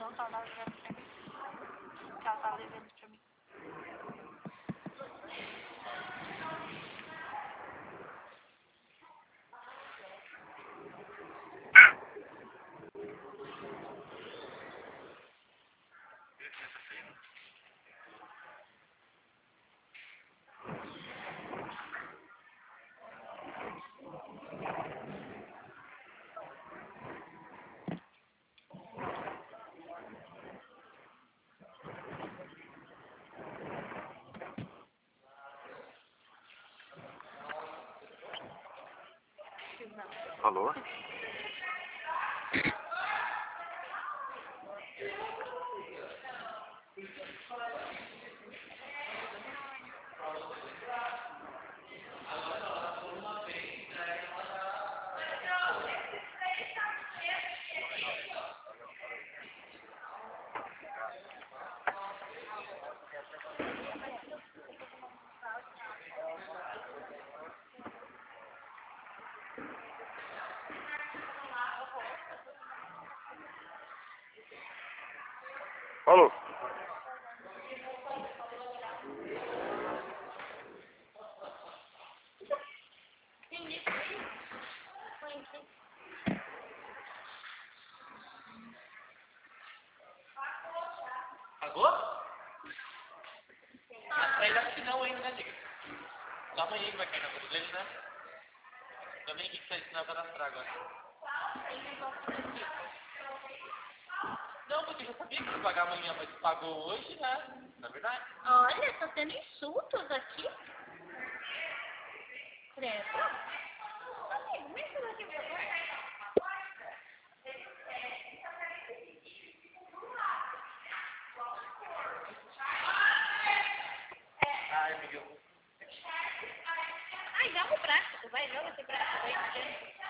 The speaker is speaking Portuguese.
não tava levando pra mim. Que ela tava levando pra mim. Alô? Alô? Pagou? Ah, pra ele acho que não ainda, né, Diga? Só amanhã que vai cair na conta dele, né? Também que tá ensinando a cadastrar agora. Não, porque eu sabia que ia pagar amanhã, mas pagou hoje, né? Na verdade. Olha, tá tendo insultos aqui. Credo. Amigo, me ajuda aqui, por favor. Ai, Miguel. Ai, dá um braço, vai, joga esse braço aí.